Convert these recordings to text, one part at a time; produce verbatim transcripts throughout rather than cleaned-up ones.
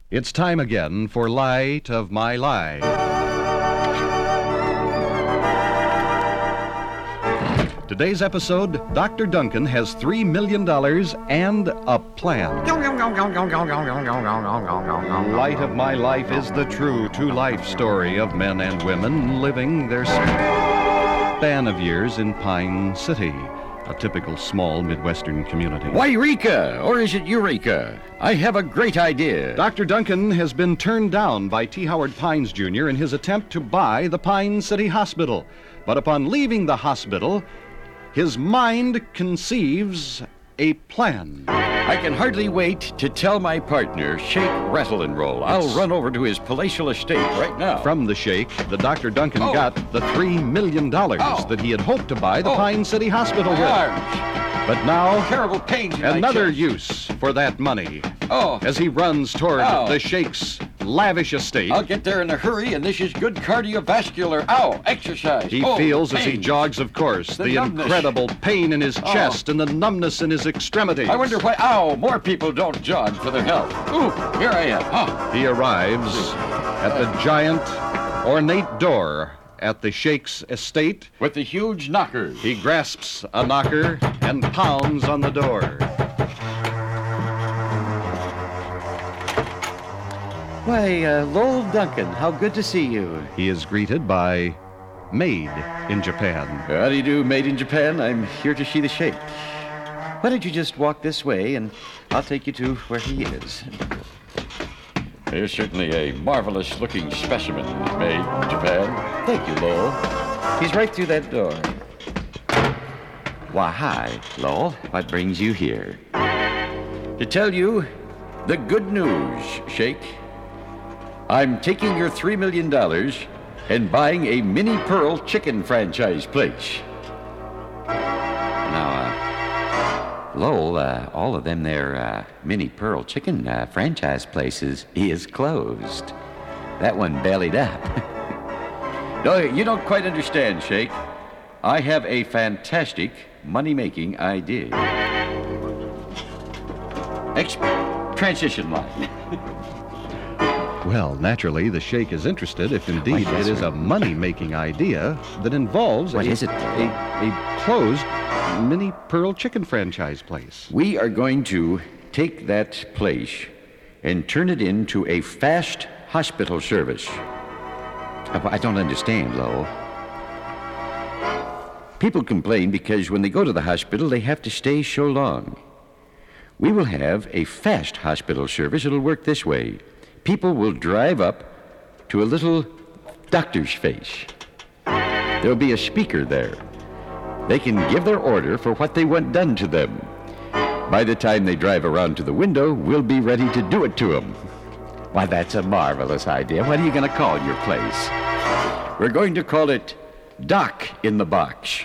It's time again for Light of My Life. Today's episode, Doctor Duncan has three million dollars and a plan. Light of My Life is the true to-life story of men and women living their span of years in Pine City, a typical small Midwestern community. Eureka, or is it Eureka? I have a great idea. Doctor Duncan has been turned down by T. Howard Pines Junior in his attempt to buy the Pine City Hospital. But upon leaving the hospital, his mind conceives a plan. I can hardly wait to tell my partner, Shake, Rattle, and Roll. I'll run over to his palatial estate right now. From the Shake, the Doctor Duncan oh. got the three million dollars oh. that he had hoped to buy the oh. Pine City Hospital my with. Arms. But now, terrible pains in another my chest. use for that money. Oh. As he runs toward Ow. the Shake's lavish estate. I'll get there in a hurry, and this is good cardiovascular, ow, exercise. He oh, feels pain. as he jogs, of course, the, the incredible pain in his oh. chest and the numbness in his extremities. I wonder why, ow, more people don't jog for their health. Ooh, here I am. Oh. He arrives at the giant, ornate door at the Shake's estate. With the huge knocker. He grasps a knocker and pounds on the door. Why, uh, Lowell Duncan, how good to see you. He is greeted by Made in Japan. How do you do, Made in Japan? I'm here to see the Shake. Why don't you just walk this way, and I'll take you to where he is. There's certainly a marvelous-looking specimen made in Japan. Thank you, Lowell. He's right through that door. Why, hi, Lowell. What brings you here? To tell you the good news, Shake. I'm taking your three million dollars and buying a Mini Pearl chicken franchise place. Now, uh, Lowell, uh, all of them there uh, Mini Pearl chicken uh, franchise places is closed. That one bellied up. No, you don't quite understand, Shake. I have a fantastic money-making idea. Exp- transition line. Well, naturally, the Shake is interested if indeed Why, yes, it is sir. a money-making idea that involves What a, is it? a, a closed Mini Pearl chicken franchise place. We are going to take that place and turn it into a fast hospital service. I don't understand, Lowell. People complain because when they go to the hospital, they have to stay so long. We will have a fast hospital service. It'll work this way. People will drive up to a little doctor's face. There'll be a speaker there. They can give their order for what they want done to them. By the time they drive around to the window, we'll be ready to do it to them. Why, that's a marvelous idea. What are you going to call your place? We're going to call it Doc in the Box.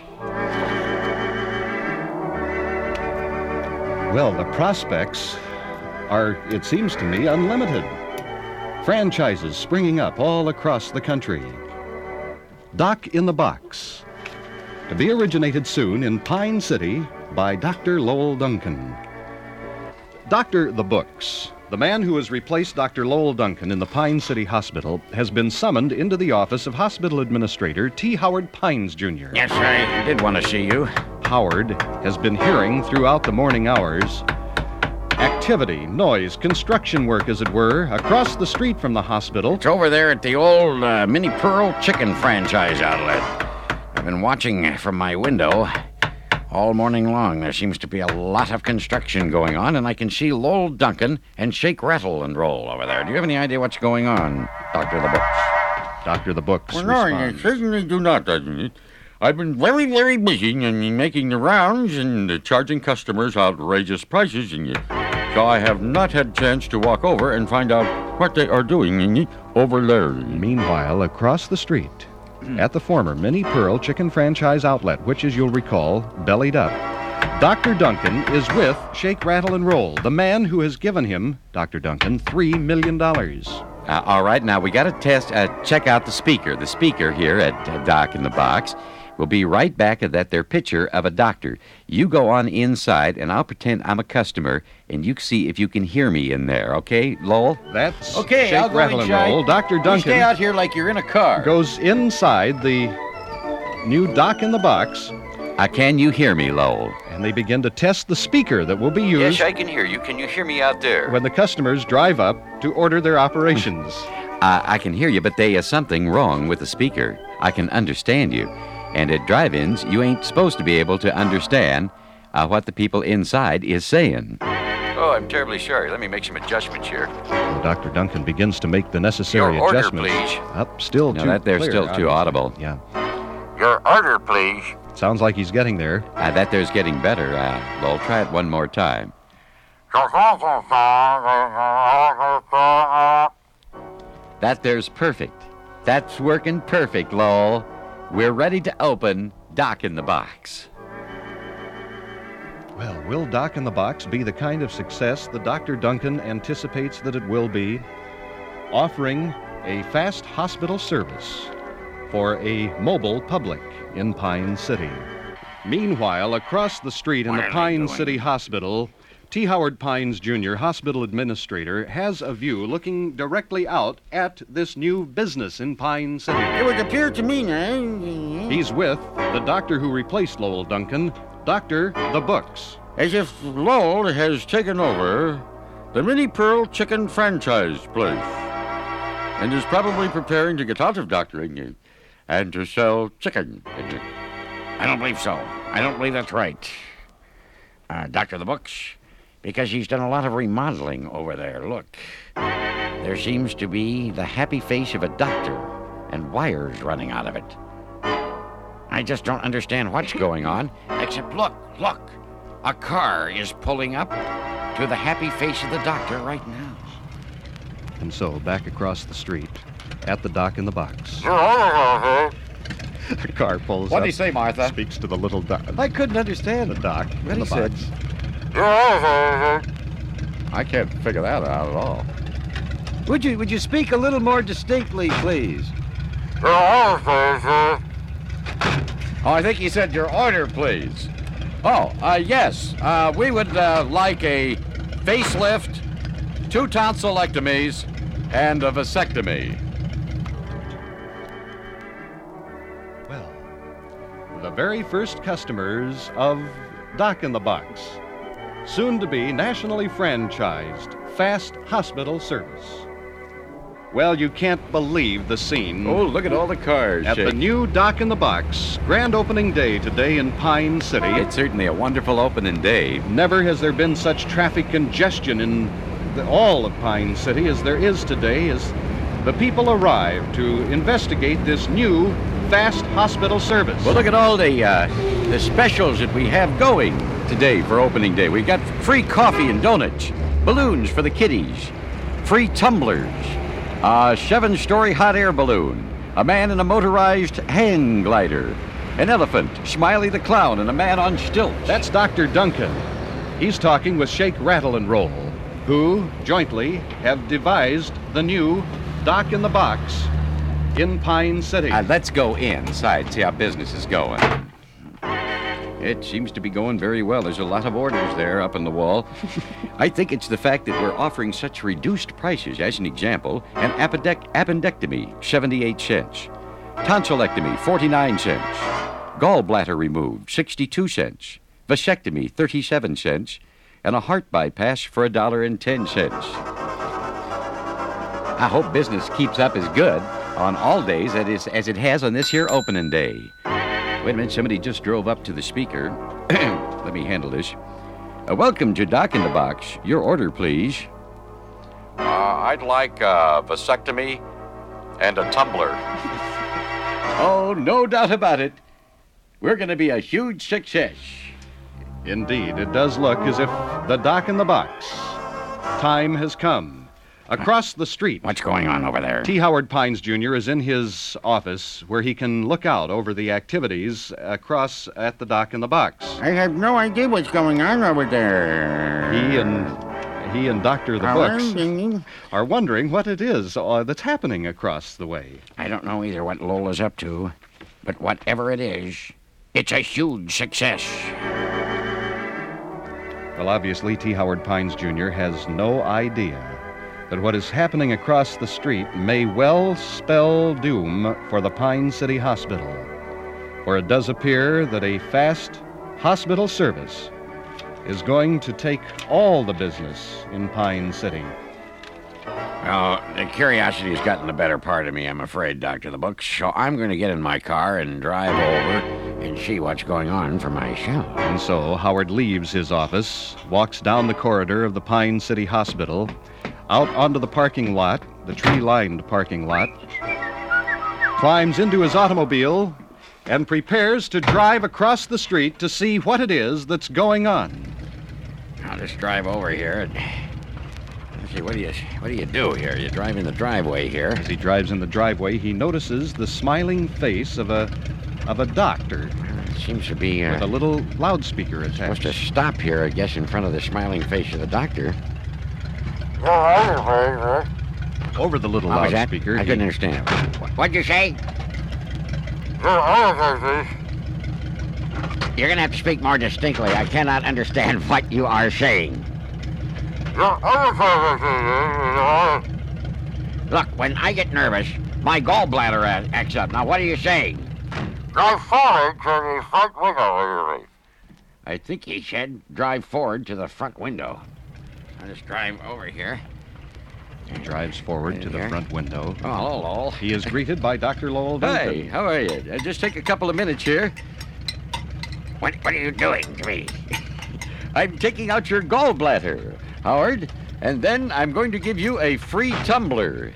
Well, the prospects are, it seems to me, unlimited. Franchises springing up all across the country. Doc in the Box, to be originated soon in Pine City by Doctor Lowell Duncan. Doctor The Books, the man who has replaced Doctor Lowell Duncan in the Pine City Hospital, has been summoned into the office of Hospital Administrator T. Howard Pines Junior Yes, I did want to see you. Howard has been hearing throughout the morning hours activity, noise, construction work, as it were, across the street from the hospital. It's over there at the old uh, Mini Pearl chicken franchise outlet. I've been watching from my window all morning long. There seems to be a lot of construction going on, and I can see Lowell Duncan and Shake, Rattle, and Roll over there. Do you have any idea what's going on, Doctor The Books? Doctor The Books Well, no, I responds. certainly do not, doesn't it? I've been very, very busy in making the rounds and uh, charging customers outrageous prices, and uh, so I have not had a chance to walk over and find out what they are doing over there. Meanwhile, across the street, at the former Mini Pearl chicken franchise outlet, which, as you'll recall, bellied up, Doctor Duncan is with Shake, Rattle, and Roll, the man who has given him, Doctor Duncan, three million dollars. Uh, all right, now we got to test, uh, check out the speaker. The speaker here at uh, Doc in the Box We'll be right back at that there picture of a doctor. You go on inside, and I'll pretend I'm a customer, and you see if you can hear me in there, okay, Lowell? That's Okay, Shake, I'll go Rattle, and inside. Roll. Doctor You Duncan stay out here like you're in a car. goes inside the new Doc in the Box, Uh, can you hear me, Lowell? and they begin to test the speaker that will be used Yes, I can hear you. Can you hear me out there? when the customers drive up to order their operations. Uh, I can hear you, but there is something wrong with the speaker. I can understand you. And at drive-ins, you ain't supposed to be able to understand uh, what the people inside is saying. Oh, I'm terribly sorry. Let me make some adjustments here. So Doctor Duncan begins to make the necessary Your order, adjustments. please. Up, still No, too that there's clear, still too obviously. audible. Yeah, Your order, please. sounds like he's getting there. Uh, that there's getting better. Uh, Lowell, try it one more time. That there's perfect. That's working perfect, Lowell. We're ready to open Doc in the Box. Well, will Doc in the Box be the kind of success that Doctor Duncan anticipates that it will be? Offering a fast hospital service for a mobile public in Pine City. Meanwhile, across the street in What the are they Pine doing? City Hospital, T. Howard Pines Junior, hospital administrator, has a view looking directly out at this new business in Pine City. It would appear to me now, He's with the doctor who replaced Lowell Duncan, Doctor The Books. as if Lowell has taken over the Mini Pearl Chicken franchise place and is probably preparing to get out of doctoring and to sell chicken. I don't believe so. I don't believe that's right. Uh, Doctor The Books, because he's done a lot of remodeling over there. Look, there seems to be the happy face of a doctor and wires running out of it. I just don't understand what's going on, except look, look. A car is pulling up to the happy face of the doctor right now. And so, back across the street, at the Doc in the Box, What a car pulls did up, he say, Martha? speaks to the little doc, I couldn't understand the Doc What in he the said. Box. I can't figure that out at all. Would you would you speak a little more distinctly, please? Oh, I think he said your order, please. Oh, uh, yes. Uh, we would uh, like a facelift, two tonsillectomies, and a vasectomy. Well, the very first customers of Doc in the Box, soon to be nationally franchised fast hospital service. Well, you can't believe the scene Oh, look at all the cars. at the Shake. new Doc in the Box. Grand opening day today in Pine City. It's certainly a wonderful opening day. Never has there been such traffic congestion in the, all of Pine City as there is today as the people arrive to investigate this new fast hospital service. Well, look at all the uh, the specials that we have going today for opening day. We got free coffee and donuts, balloons for the kiddies, free tumblers, a seven-story hot air balloon, a man in a motorized hang glider, an elephant, Smiley the Clown, and a man on stilts. That's Doctor Duncan. He's talking with Shake, Rattle, and Roll, who jointly have devised the new Doc in the Box in Pine City. Uh, let's go inside, see how business is going. It seems to be going very well. There's a lot of orders there up on the wall. I think it's the fact that we're offering such reduced prices. As an example, an appendec- appendectomy, seventy-eight cents. Tonsillectomy, forty-nine cents. Gallbladder removed, sixty-two cents. Vasectomy, thirty-seven cents. And a heart bypass for a dollar and ten cents. I hope business keeps up as good on all days as it, is, as it has on this here opening day. Wait a minute, somebody just drove up to the speaker. Let me handle this. Uh, welcome to Doc in the Box. Your order, please. Uh, I'd like a vasectomy and a tumbler. Oh, no doubt about it. We're going to be a huge success. Indeed, it does look as if the Doc in the Box time has come. Across the street, What's going on over there? T. Howard Pines Junior is in his office where he can look out over the activities across at the Doc in the Box. I have no idea what's going on over there. He and he and Doctor The Books are wondering what it is uh, that's happening across the way. I don't know either what Lola's up to, but whatever it is, It's a huge success. Well, obviously, T. Howard Pines, Junior has no idea that what is happening across the street may well spell doom for the Pine City Hospital. For it does appear that a fast hospital service is going to take all the business in Pine City. Well, the curiosity has gotten the better part of me, I'm afraid, Doctor the Books. So I'm going to get in my car and drive over and see what's going on for myself. And so Howard leaves his office, walks down the corridor of the Pine City Hospital, out onto the parking lot, the tree-lined parking lot, climbs into his automobile, and prepares to drive across the street to see what it is that's going on. I'll just drive over here and... Let's see, what do you what do you do here? You drive in the driveway here. As he drives in the driveway, he notices the smiling face of a of a doctor. It seems to be uh, with a little loudspeaker attached. Supposed to stop here, I guess, in front of the smiling face of the doctor. Over the little What was that? loudspeaker, I he- couldn't understand. What, what'd you say? You're going to have to speak more distinctly. I cannot understand what you are saying. Look, when I get nervous, my gallbladder a- acts up. Now, what are you saying? Drive forward to the front window. I think he said drive forward to the front window. I'll just drive over here. He drives forward to the Here. front window. Oh, hello, Lowell. He is greeted by Doctor Lowell Duncan. Hey, how are you? Uh, just take a couple of minutes here. What, what are you doing to me? I'm taking out your gallbladder, Howard, and then I'm going to give you a free tumbler.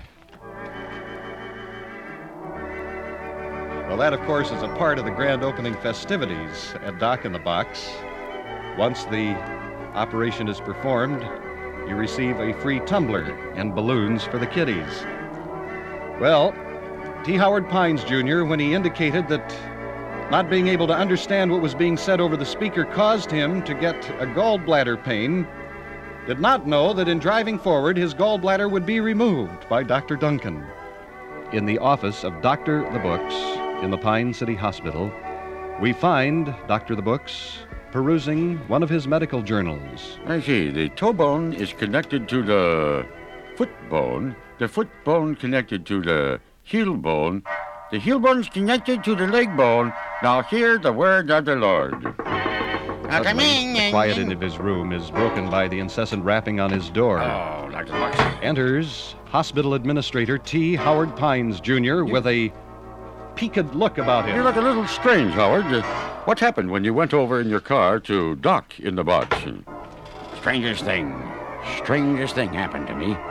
Well, that, of course, is a part of the grand opening festivities at Doc in the Box. Once the operation is performed, you receive a free tumbler and balloons for the kiddies. Well, T. Howard Pines, Junior, when he indicated that not being able to understand what was being said over the speaker caused him to get a gallbladder pain, did not know that in driving forward, his gallbladder would be removed by Doctor Duncan. In the office of Doctor the Books in the Pine City Hospital, we find Doctor the Books perusing one of his medical journals. I see. The toe bone is connected to the foot bone. The foot bone connected to the heel bone. The heel bone is connected to the leg bone. Now hear the word of the Lord. Suddenly, the quiet in his room is broken by the incessant rapping on his door. Oh, Doctor Books. Enters Hospital Administrator T. Howard Pines, Junior, with a peaked look about You him. look a little strange, Howard. Uh, what happened when you went over in your car to Doc in the Box? Strangest thing, strangest thing happened to me.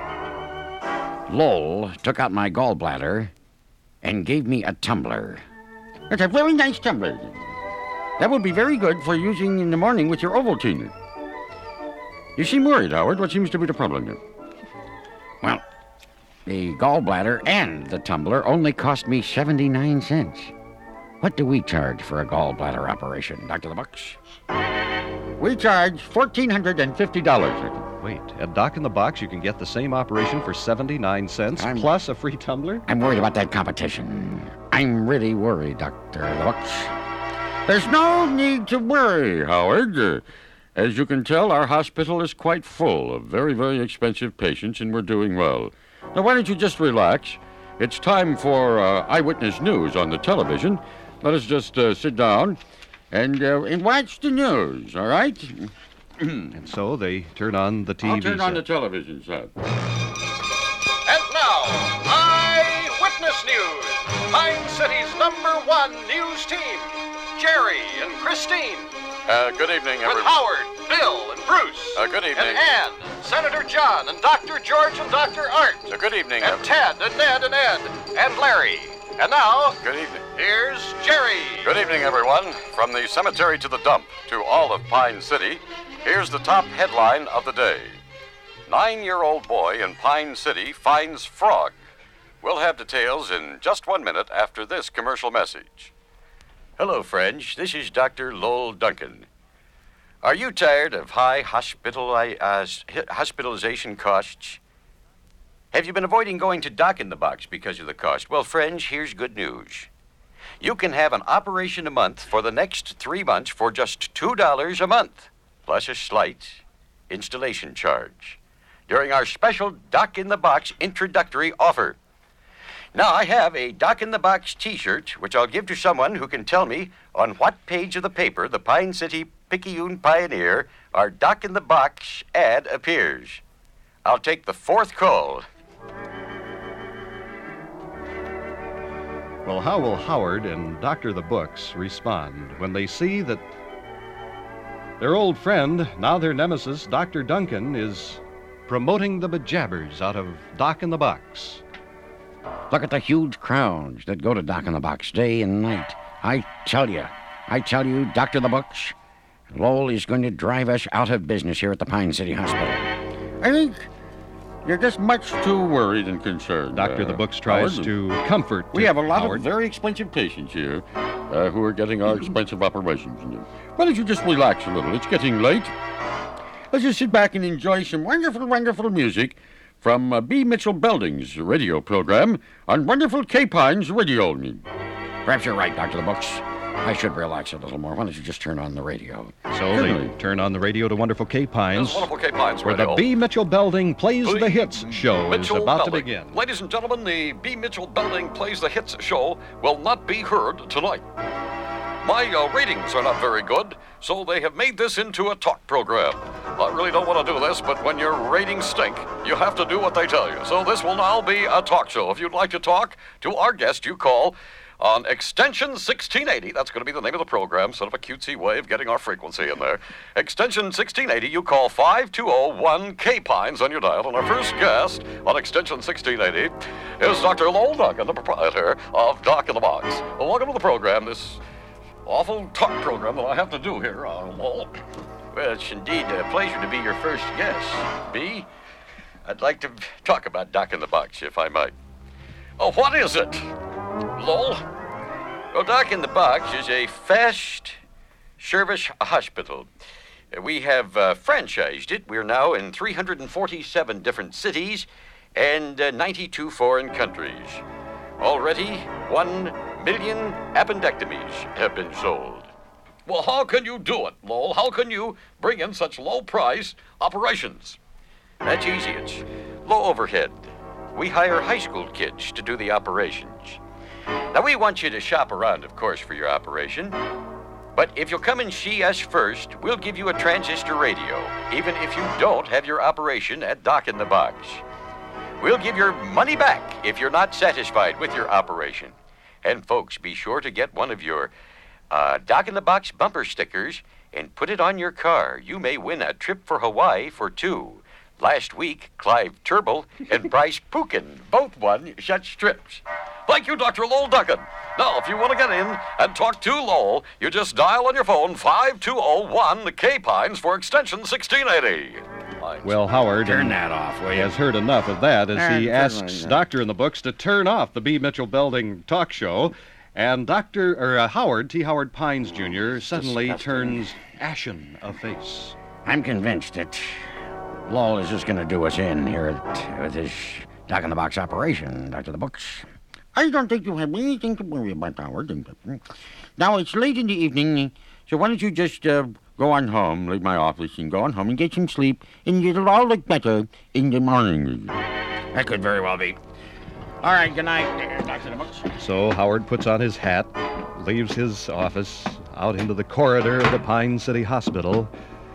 Lowell took out my gallbladder and gave me a tumbler. It's a very nice tumbler. That would be very good for using in the morning with your Ovaltine. You seem worried, Howard. What seems to be the problem here? Well, the gallbladder and the tumbler only cost me seventy-nine cents. What do we charge for a gallbladder operation, Doctor the Books? We charge fourteen hundred fifty dollars. Wait, at Doc in the Box, you can get the same operation for seventy-nine cents I'm- plus a free tumbler? I'm worried about that competition. I'm really worried, Doctor the Books. There's no need to worry, Howard. Uh, As you can tell, our hospital is quite full of very, very expensive patients, and we're doing well. Now, why don't you just relax? It's time for uh, Eyewitness News on the television. Let us just uh, sit down and, uh, and watch the news, all right? And so they turn on the T V I'll turn set. on the television set. And now, Eyewitness News. Pine City's number one news team, Jerry and Christine. Uh, good evening, With everyone. Howard, Bill, and Bruce. Uh, good evening. And Ann, Senator John, and Doctor George, and Doctor Art. Uh, good evening. And ev- Ted, and Ned, and Ed, and Larry. And now, Good evening. here's Jerry. Good evening, everyone. From the cemetery to the dump to all of Pine City, here's the top headline of the day. Nine-year-old boy in Pine City finds frog. We'll have details in just one minute after this commercial message. Hello, friends. This is Doctor Lowell Duncan. Are you tired of high hospital, uh, hospitalization costs? Have you been avoiding going to Doc in the Box because of the cost? Well, friends, here's good news. you can have an operation a month for the next three months for just two dollars a month, plus a slight installation charge, during our special Doc in the Box introductory offer. Now, I have a Doc in the Box t-shirt, which I'll give to someone who can tell me on what page of the paper, the Pine City Picayune Pioneer, our Doc in the Box ad appears. I'll take the fourth call. Well, how will Howard and Doctor the Books respond when they see that their old friend, now their nemesis, Doctor Duncan, is promoting the bejabbers out of Doc in the Box? Look at the huge crowds that go to Doc in the Box day and night. I tell you, I tell you, Doctor the Books, Lowell is going to drive us out of business here at the Pine City Hospital. I think you're just much too worried and concerned. Doctor uh, the Books tries Howard. to comfort We have a lot Howard. of very expensive patients here uh, who are getting our expensive operations. Why don't you just relax a little? It's getting late. Let's just sit back and enjoy some wonderful, wonderful music from uh, B. Mitchell Belding's radio program on wonderful K-Pines Radio. Perhaps you're right, Doctor the Books. I should relax a little more. Why don't you just turn on the radio? So they turn on the radio to Wonderful K-Pines, This Wonderful K-Pines where the Radio. B. Mitchell Belding Plays B. the Hits show Mitchell is about Belding. to begin. Ladies and gentlemen, the B. Mitchell Belding Plays the Hits show will not be heard tonight. My uh, ratings are not very good, so they have made this into a talk program. I really don't want to do this, but when your ratings stink, you have to do what they tell you. So this will now be a talk show. If you'd like to talk to our guest, you call on extension sixteen eighty. That's going to be the name of the program, sort of a cutesy way of getting our frequency in there. Extension sixteen eighty, you call five two zero one K-Pines on your dial. And our first guest on extension sixteen eighty is Doctor Lowell Duncan, the proprietor of Doc in the Box. Well, welcome to the program, this awful talk program that I have to do here, uh, Lowell. Well, it's indeed a pleasure to be your first guest, B. I'd like to talk about Doc in the Box, if I might. Oh, what is it, Lowell? Well, Doc in the Box is a fast service hospital. Uh, We have uh, franchised it. We're now in three hundred forty-seven different cities and uh, ninety-two foreign countries. Already, one million appendectomies have been sold. Well, how can you do it, Lowell? How can you bring in such low-price operations? That's easy. It's low overhead. We hire high school kids to do the operations. Now, we want you to shop around, of course, for your operation. But if you'll come and see us first, we'll give you a transistor radio, even if you don't have your operation at Doc in the Box. We'll give your money back if you're not satisfied with your operation. And, folks, be sure to get one of your uh, Doc in the Box bumper stickers and put it on your car. You may win a trip for Hawaii for two. Last week, Clive Turble and Bryce Pookin both won such trips. Thank you, Doctor Lowell Duncan. Now, if you want to get in and talk to Lowell, you just dial on your phone five two zero one K-Pines for extension sixteen eighty. Well, Howard Turn that off, will you? has heard enough of that as Ah, he turn asks it on. Doctor in the Books to turn off the B. Mitchell Belding talk show, and Doctor or uh, Howard T. Howard Pines Junior suddenly turns ashen of face. I'm convinced that Lowell is just going to do us in here at, with his Doc in the Box operation, Doctor the Books. I don't think you have anything to worry about, Howard. Now, it's late in the evening, so why don't you just uh, go on home, leave my office, and go on home and get some sleep, and it'll all look better in the morning. That could very well be. All right, good night, uh, Doctor the Books. So Howard puts on his hat, leaves his office out into the corridor of the Pine City Hospital.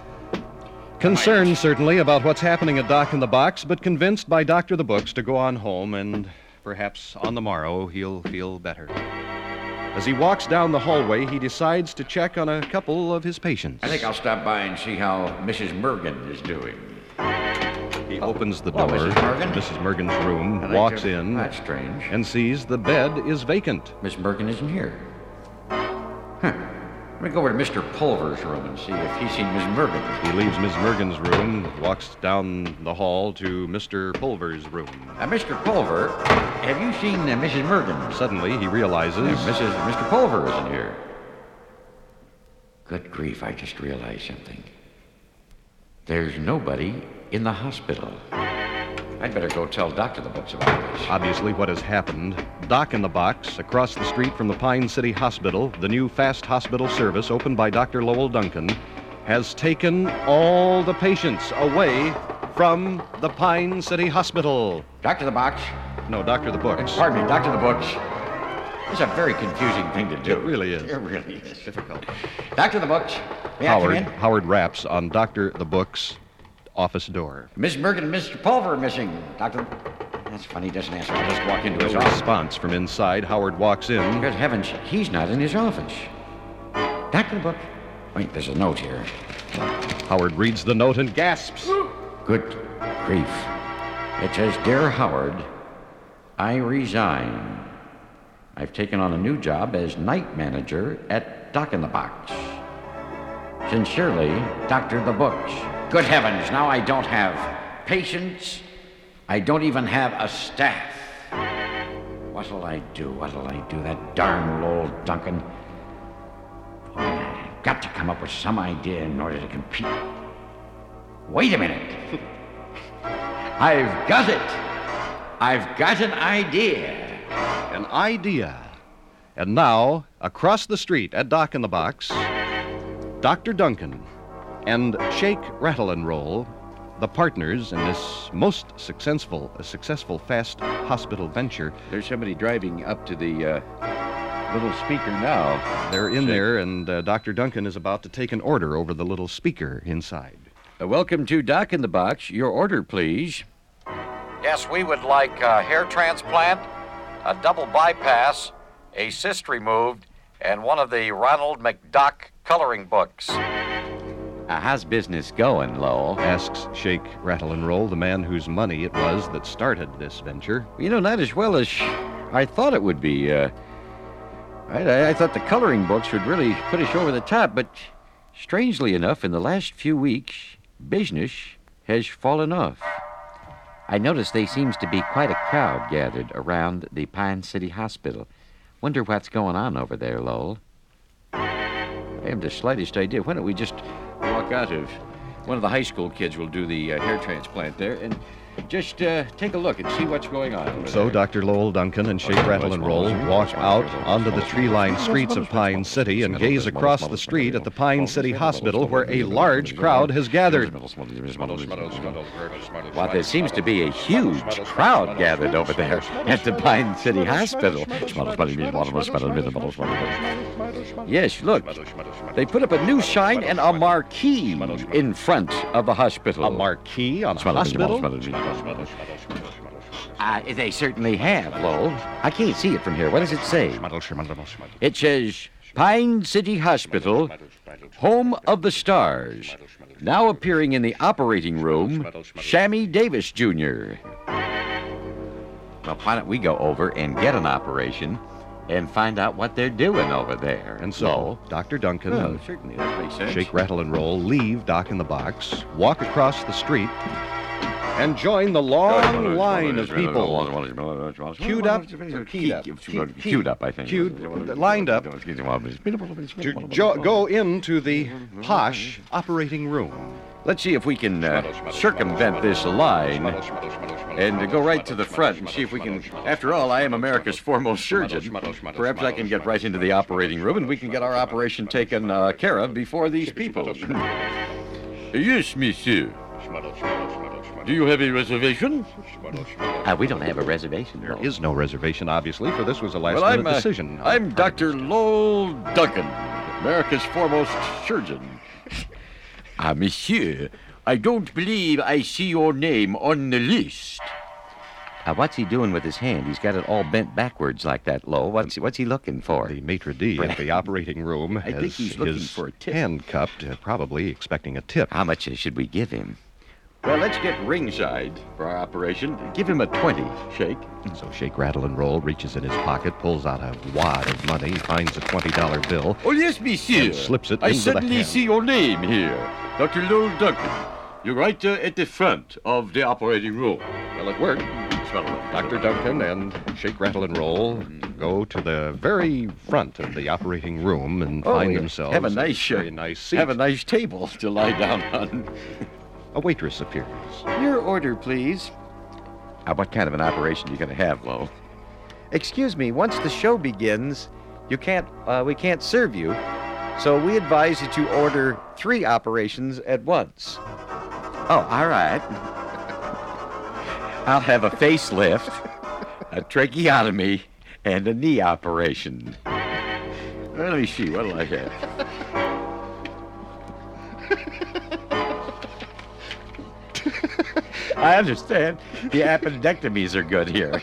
Concerned, certainly, about what's happening at Doc in the Box, but convinced by Doctor the Books to go on home, and perhaps on the morrow he'll feel better. As he walks down the hallway, he decides to check on a couple of his patients. I think I'll stop by and see how Missus Mergen is doing. He opens the Oh, door. Missus Mergen? Missus Mergen's room, I think walks they're- in, That's strange. and sees the bed is vacant. Miss Mergen isn't here. Huh. Let me go over to Mister Pulver's room and see if he's seen Miss Mergen. He leaves Miss Mergen's room, walks down the hall to Mister Pulver's room. Uh, Mister Pulver, have you seen uh, Missus Mergen? Suddenly, he realizes... Uh, Missus Mister Pulver isn't here. Good grief, I just realized something. There's nobody in the hospital. I'd better go tell Doctor the Books about this. Obviously, what has happened, Doc in the Box, across the street from the Pine City Hospital, the new fast hospital service opened by Doctor Lowell Duncan, has taken all the patients away from the Pine City Hospital. Doctor the Box. No, Doctor the Books. Pardon me, Doctor the Books. It's a very confusing thing to do. It really is. It really is. It's difficult. Doctor the Books. May I come Howard, in? Howard raps on Doctor the Book's office door. Miss Bergen and Mister Pulver are missing. Doctor. That's funny, he doesn't answer. I'll just walk into his No office. response from inside. Howard walks in. Good heavens, he's not in his office. Doctor the Book. Wait, there's a note here. Howard reads the note and gasps. Good grief. It says, Dear Howard, I resign. I've taken on a new job as night manager at Doc in the Box. Sincerely, Doctor the Books. Good heavens, now I don't have patients. I don't even have a staff. What'll I do? What'll I do? That darn Lowell Duncan. I've got to come up with some idea in order to compete. Wait a minute. I've got it. I've got an idea. An idea. And now, across the street at Doc in the Box, Doctor Duncan and Shake, Rattle, and Roll, the partners in this most successful, uh, successful fast hospital venture. There's somebody driving up to the uh, little speaker now. They're in Shake. there, and uh, Doctor Duncan is about to take an order over the little speaker inside. Uh, welcome to Doc in the Box. Your order, please. Yes, we would like a hair transplant, a double bypass, a cyst removed, and one of the Ronald McDock coloring books. Uh, how's business going, Lowell? Asks Shake, Rattle, and Roll, the man whose money it was that started this venture. You know, not as well as I thought it would be. Uh, I, I thought the coloring books would really put us over the top, but strangely enough, in the last few weeks, business has fallen off. I noticed there seems to be quite a crowd gathered around the Pine City Hospital. Wonder what's going on over there, Lowell. I haven't the slightest idea. Why don't we just walk out of... One of the high school kids will do the uh, hair transplant there, and just uh, take a look and see what's going on over So there. Doctor Lowell Duncan and Shake, Rattle, and Roll walk out onto the tree-lined streets of Pine City and gaze across the street at the Pine City Hospital, where a large crowd has gathered. Well, there seems to be a huge crowd gathered over there at the Pine City Hospital. Yes, look. They put up a new sign and a marquee in front of the hospital. A marquee on a hospital? Uh, they certainly have, Lowell. I can't see it from here. What does it say? It says, Pine City Hospital, home of the stars. Now appearing in the operating room, Sammy Davis, Junior Well, why don't we go over and get an operation and find out what they're doing over there? And so, Doctor Duncan Oh, and certainly, that makes sense. Shake, Rattle, and Roll leave Doc in the Box, walk across the street, and join the long line of people. Queued up? Keyed up? Queued up, I think. Queued, lined up to jo- go into the posh operating room. Let's see if we can uh, circumvent this line and uh, go right to the front and see if we can... After all, I am America's foremost surgeon. Perhaps I can get right into the operating room and we can get our operation taken uh, care of before these people. Yes, monsieur. Do you have a reservation? Uh, we don't have a reservation. There is no reservation, obviously, for this was a Well, last-minute I'm, uh, decision. I'm Doctor Lowell Duncan, America's foremost surgeon. Ah, monsieur, I don't believe I see your name on the list. Uh, what's he doing with his hand? He's got it all bent backwards like that, Lowell. What's, what's he looking for? The maitre d' at the operating room I has think he's looking his for a tip. hand cupped, uh, probably expecting a tip. How much uh, should we give him? Well, let's get ringside for our operation. Give him a twenty, Shake. So Shake, Rattle, and Roll reaches in his pocket, pulls out a wad of money, finds a twenty dollar bill, Oh, yes, monsieur. and slips it I into the suddenly hand. see your name here. Doctor Lowell Duncan. You're right uh, at the front of the operating room. Well, it worked. Doctor Duncan and Shake, Rattle, and Roll go to the very front of the operating room and find yeah. themselves have a nice, a very uh, nice seat. Have a nice table to lie down on. A waitress appears. Your order, please. Uh, what kind of an operation are you going to have, Lowell? Excuse me, once the show begins, you can't, uh, we can't serve you. So we advise that you order three operations at once. Oh, all right. I'll have a facelift, a tracheotomy, and a knee operation. Well, let me see. What'll I have? I understand. The appendectomies are good here.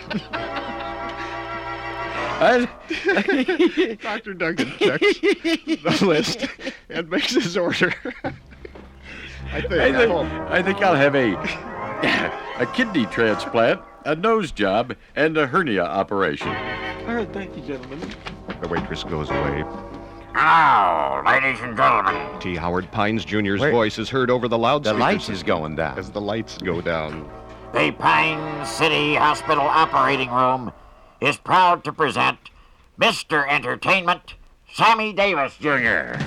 I... Doctor Duncan checks the list and makes his order. I think, I think, I think I'll have a, a kidney transplant, a nose job, and a hernia operation. All right, thank you, gentlemen. The waitress goes away. Now, ladies and gentlemen. T. Howard Pines Junior's Where- voice is heard over the The loudspeakers. lights is going down. As the lights go down. The Pine City Hospital Operating Room is proud to present Mister Entertainment, Sammy Davis Junior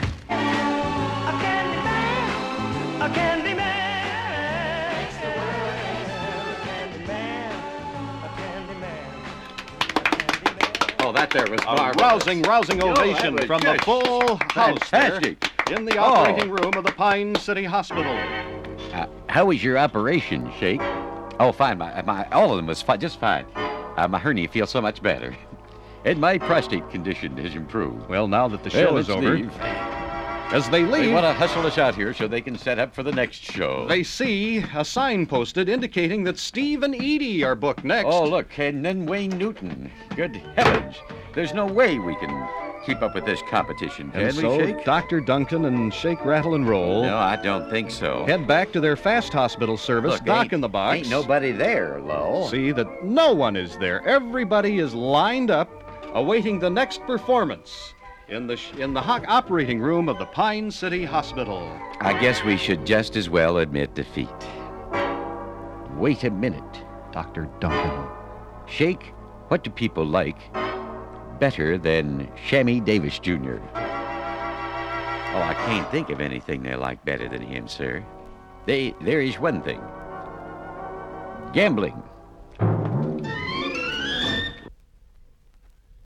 Oh, that there was A marvelous. rousing, rousing Oh, that ovation was from the just full house there fantastic. in the Oh. operating room of the Pine City Hospital. Uh, how was your operation, Shake? Oh, fine. My, my, all of them was fi- just fine. Uh, my hernia feels so much better. And my prostate condition has improved. Well, now that the Well, show is let's over, leave. as they They leave, want to hustle us out here so they can set up for the next show. they see a sign posted indicating that Steve and Edie are booked next. Oh, look, and then Wayne Newton. Good heavens. There's no way we can keep up with this competition, can and we, so Shake? Doctor Duncan and Shake, Rattle, and Roll No, I don't think so. head back to their fast hospital service, Look, Doc ain't- in the box. Ain't nobody there, Lowell. See that no one is there. Everybody is lined up, awaiting the next performance in the sh- in the ho- operating room of the Pine City Hospital. I guess we should just as well admit defeat. Wait a minute. Doctor Duncan. Shake, what do people like better than Sammy Davis Junior? Oh, I can't think of anything they like better than him, sir. They, there is one thing. Gambling.